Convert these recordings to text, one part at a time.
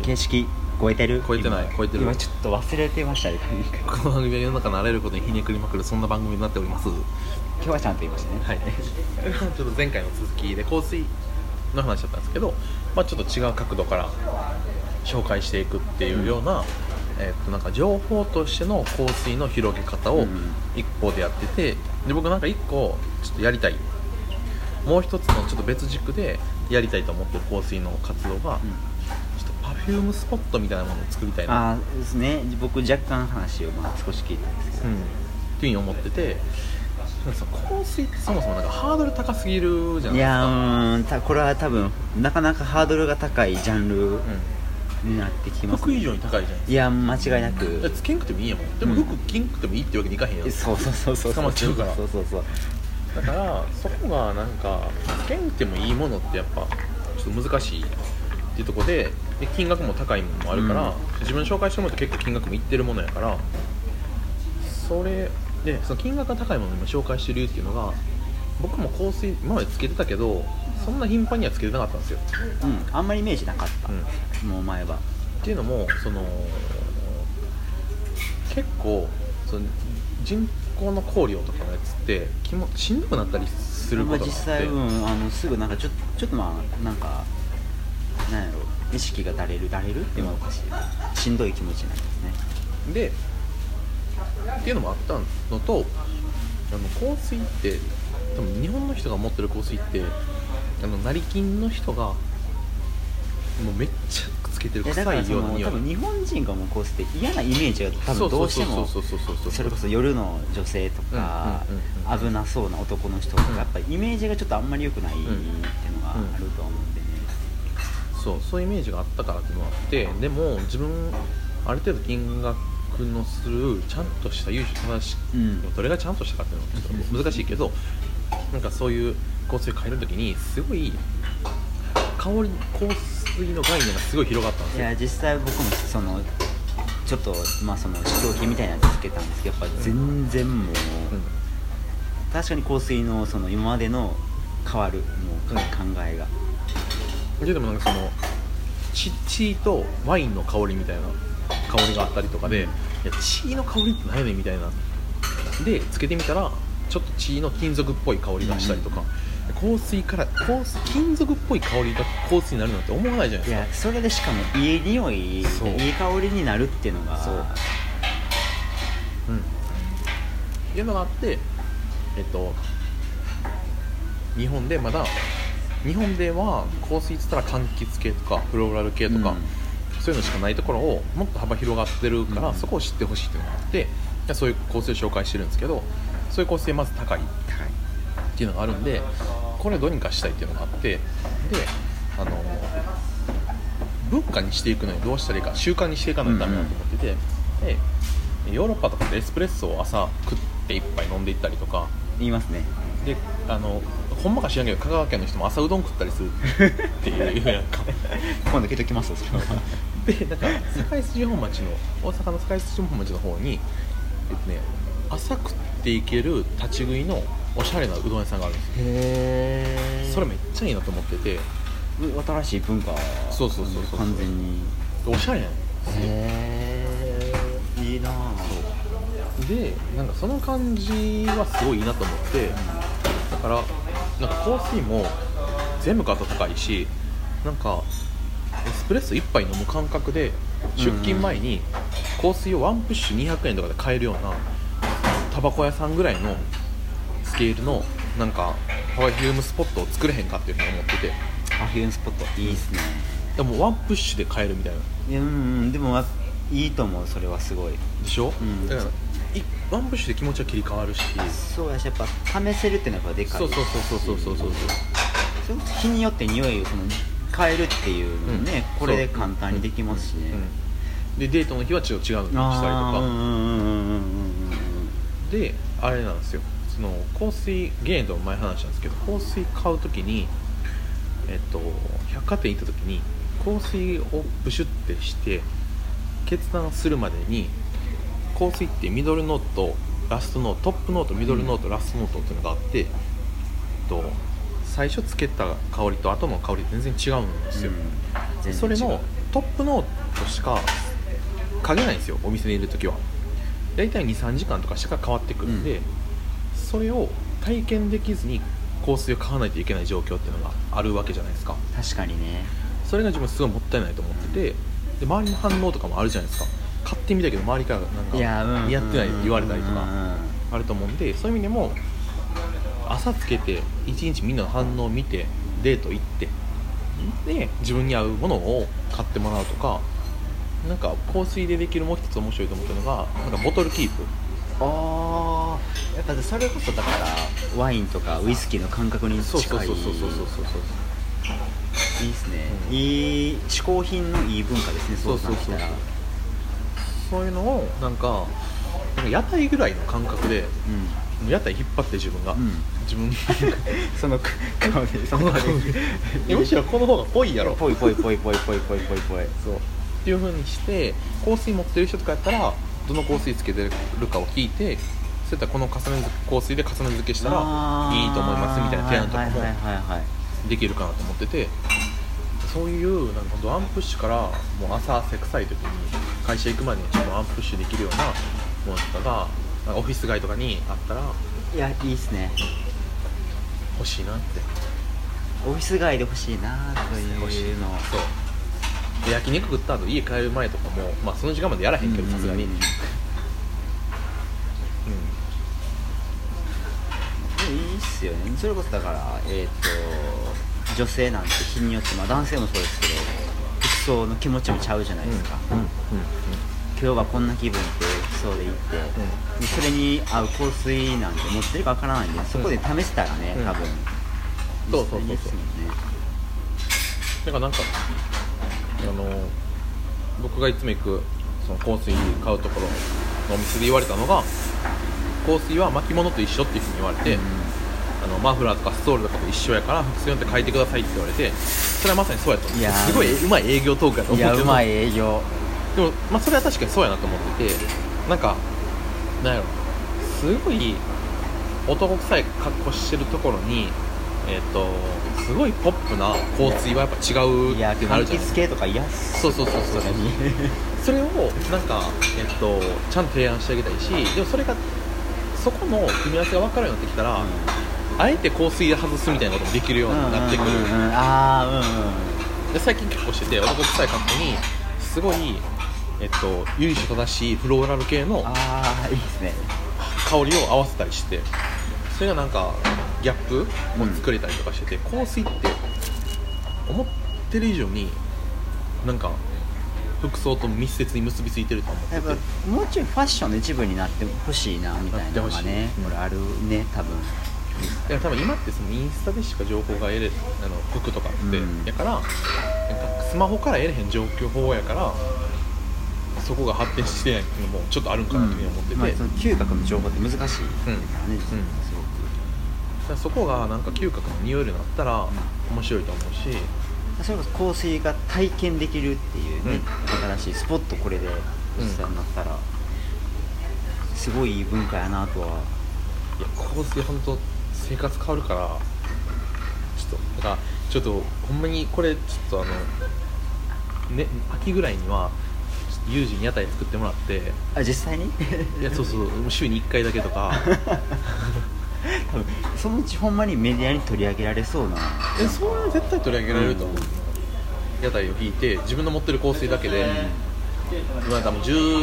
形式超えてる？ 超えてない、超えてる。 今ちょっと忘れてましたね。 この番組は世の中のあらゆることにひねくりまくる、そんな番組になっております。 今日はちゃんと言いましたね。 はい。ちょっと前回の続きで香水の話だったんですけど、ちょっと違う角度から紹介していくっていうような、なんか情報としての香水の広げ方を一方でやってて、で僕なんか一個ちょっとやりたい、もう一つのちょっと別軸でやりたいと思ってる香水の活動が、ちょっとパフュームスポットみたいなものを作りたいな。 あですね。僕若干話を少し聞いたんですけど、 っていうふうに思ってて、香水ってそもそもなんかハードル高すぎるじゃないですか。 いやこれは多分なかなかハードルが高いジャンルになってきます、 服以上に高いじゃないですか。 いや間違いなくつけんくてもいいやもん。でも服着んくてもいいってわけにいかへんやん。 そう捕まっちゃうから。 そうだからそこがなんかつけんくてもいいものってやっぱちょっと難しいっていうところで、金額も高いものもあるから、自分紹介してもらって結構金額もいってるものやから、それでその金額が高いものを今紹介してるっていうのが、僕も香水今までつけてたけどそんな頻繁にはつけてなかったんですよ。 あんまりイメージなかった、もう前は。 っていうのも結構その人工の香料とかのやつってしんどくなったりすることがあって、 実際すぐなんかちょっとなんかなんやろ、意識がだれるっていうのがおかしい、しんどい気持ちになりますね。 でっていうのもあったのと、香水って多分日本の人が持ってる香水って成金の人がもうめっちゃつけてる臭いような匂い。 多分日本人がもう香水って嫌なイメージが多分どうしても、それこそ夜の女性とか危なそうな男の人とか、やっぱりイメージがちょっとあんまり良くないっていうのがあると思うんでね。 そういうイメージがあったからっていうのがあって、でも自分ある程度金額のするちゃんとした優秀正しい、どれがちゃんとしたかっていうのはちょっと難しいけど、なんかそういう香水を変えるときにすごい香水の概念がすごい広がったんですよ。 いや実際僕もちょっとその試供品みたいなやつつけたんですけど、やっぱ全然もう、確かに香水の今までの変わるもう考えが、 でもなんか血とワインの香りみたいな香りがあったりとかで、いや血の香りって何やねんみたいなでつけてみたらちょっと血の金属っぽい香りがしたりとか、香水から金属っぽい香りが香水になるなんて思わないじゃないですか。 いやそれでしかもいい匂い、いい香りになるっていうのがっていうのがあって、日本では香水って言ったら柑橘系とかフローラル系とか、そういうのしかないところをもっと幅広がってるから、そこを知ってほしいっていうのがあって、そういう香水を紹介してるんですけど、そういう香水まず高いっていうのがあるんで、これをどうにかしたいっていうのがあって、で文化にしていくのにどうしたらいいか、習慣にしていかないとダメだと思ってて、でヨーロッパとかでエスプレッソを朝食って一杯飲んでいったりとか言いますね。 でほんまか知らんけど香川県の人も朝うどん食ったりするっていうやんか今度聞いときますよそれは。 でなんか大阪の堺筋本町の方に朝食っていける立ち食いのおしゃれなうどん屋さんがあるんですよ。 へー、 それめっちゃいいなと思ってて、 新しい文化、 そう完全におしゃれやん。 へー、いいなぁ。 でなんかその感じはすごいいいなと思って、だからなんか香水も全部買ったら高いし、なんかエスプレッソ1杯飲む感覚で出勤前に香水をワンプッシュ200円とかで買えるようなタバコ屋さんぐらいのスケールのなんかパフュームスポットを作れへんかっていうふうに思ってて。 パフュームスポットいいっすね。 でもワンプッシュで買えるみたいな。 いやでもいいと思う。それはすごいでしょ、だからワンプッシュで気持ちは切り替わるし、 そうやし、やっぱ試せるっていうのはやっぱでかい。そう日によって匂いを変えるっていうのね、これで簡単にできますしね。 でデートの日はちょっと違うのにしたりとかで、あれなんですよ、香水ゲートの前話したんですけど、香水買うときに百貨店行ったときに香水をブシュってして決断するまでに、香水ってミドルノート、ラストノート、トップノート、ミドルノート、ラストノートっていうのがあって、最初つけた香りと後の香り全然違うんですよ、それのトップノートしか書けないんですよ、お店にいるときは。だいたい 2,3 時間とかしか変わってくるんで、それを体験できずに香水を買わないといけない状況っていうのがあるわけじゃないですか。 確かにね。 それが自分すごいもったいないと思ってて、で周りの反応とかもあるじゃないですか。買ってみたけど周りからなんか似合ってないって言われたりとかあると思うんで、そういう意味でも朝つけて1日みんなの反応を見てデート行ってで自分に合うものを買ってもらうとか、なんか香水でできるもう一つ面白いと思ってるのがなんかボトルキープ。 ああ、やっぱそれこそだからワインとかウイスキーの感覚に近い。 そういいですね、いい嗜好品のいい文化ですね。そうしたらそういうのをなんか屋台ぐらいの感覚で、屋台引っ張って自分が、自分その顔でその顔でむしろこの方がぽいやろ、 ぽいそうっていう風にして香水持ってる人とかやったらどの香水つけてるかを聞いて、そういったこの香水で重ね付けしたらいいと思いますみたいな提案とかもできるかなと思ってて、そういうなんかワンプッシュからもう朝汗臭い時に会社行くまでにちょっとワンプッシュできるようなものとかがオフィス街とかにあったら、 いやいいっすね、 欲しいなって。 オフィス街で欲しいなというの。 そうで焼肉食った後家帰る前とかも、まあその時間までやらへんけどさすがに、いいっすよね。それこそだから女性なんて日によって、男性もそうですけど服装の気持ちもちゃうじゃないですか。今日はこんな気分って服装で行って、それに合う香水なんて持ってるかわからないんで、そこで試せたらね、多分そういいですもんね。 だからなんか僕がいつも行くその香水買うところのお店で言われたのが、香水は巻物と一緒っていうふうに言われて、マフラーとかストールとかと一緒やから服装によって変えてくださいって言われて、それはまさにそうやと思う。すごいうまい営業トークやと思うけど、 うまい営業でも、それは確かにそうやなと思ってて、なんかなんやろ、すごい男臭い格好してるところにすごいポップな香水はやっぱ違うってなるじゃないですか。 系とか嫌っす。 そうそれをなんかちゃんと提案してあげたいし、でもそこの組み合わせが分かるようになってきたら、あえて香水で外すみたいなこともできるようになってくる。で最近結構してて、男臭い格好にすごい由緒正しいフローラル系のいいですね、 香りを合わせたりして、それがなんかギャップも作れたりとかしてて、香水って思ってる以上になんか服装と密接に結びついてると思ってて、 やっぱもうちょいファッションの一部になってほしいなみたいなのがね、これあるね多分。 いや多分今ってそのインスタでしか情報が得れ服とかって、やからなんかスマホから得れへん情報やからそこが発展してないっていうのもちょっとあるんかなというふうに思ってて、 その嗅覚の情報って難しいからね、 すごくそこがなんか嗅覚の匂いになったら面白いと思うし、 それこそ香水が体験できるっていうね、新しいスポットこれで実際になったらすごいいい文化やなとは。 いや香水本当生活変わるからちょっとほんまにこれちょっと秋ぐらいにはユージに屋台作ってもらって、 実際にいやそう週に1回だけとか多分そのうちほんまにメディアに取り上げられそうな。 それは絶対取り上げられると思う、屋台を引いて自分の持ってる香水だけで、今多分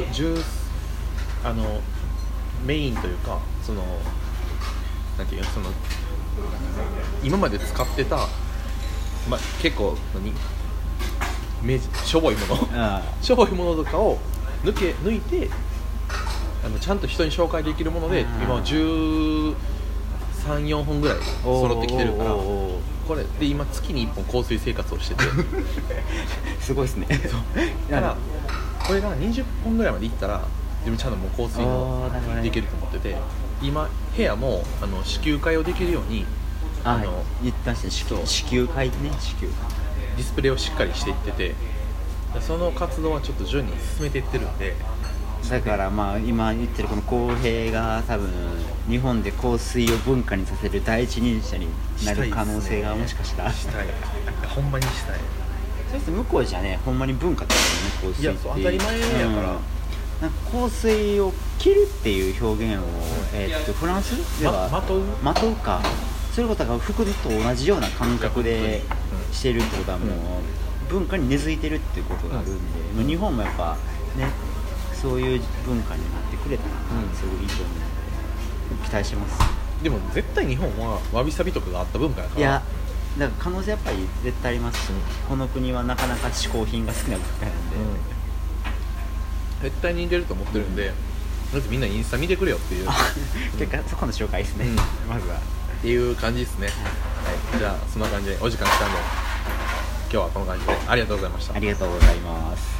メインというかなんていうの、今まで使ってた、結構しょぼいものとかを抜いてちゃんと人に紹介できるもので、今は13、4本ぐらい揃ってきてるから、これで今月に1本香水生活をしててすごいですね。 だからこれが20本ぐらいまでいったら自分ちゃんともう香水もできると思ってて、今部屋も試吸会をできるように言ったし、試吸会ね、 ディスプレイをしっかりしていってて、その活動はちょっと徐々に進めていってるんで、 だから今言ってるこの公平が多分日本で香水を文化にさせる第一人者になる可能性がもしかしたらしたいほんまにしたい。 そうです向こうじゃねほんまに文化ですよね香水って。 いやそう当たり前やから、 なんか香水を着るっていう表現を、フランスではまとうまとうか、そういうことが服と同じような感覚でしてるってことはもう文化に根付いてるっていうことがあるんで、もう日本もやっぱねそういう文化になってくれたらすごいいいと思うので期待します。 でも絶対日本はわびさびとかがあった文化やから。 いやだから可能性やっぱり絶対ありますし、この国はなかなか嗜好品が好きな文化なんで、 絶対に似てると思ってるんで、まずみんなインスタ見てくれよっていう結果そこの紹介ですね、まずはっていう感じですね。はい、じゃあそんな感じでお時間来たんで今日はこの感じでありがとうございました。 ありがとうございます。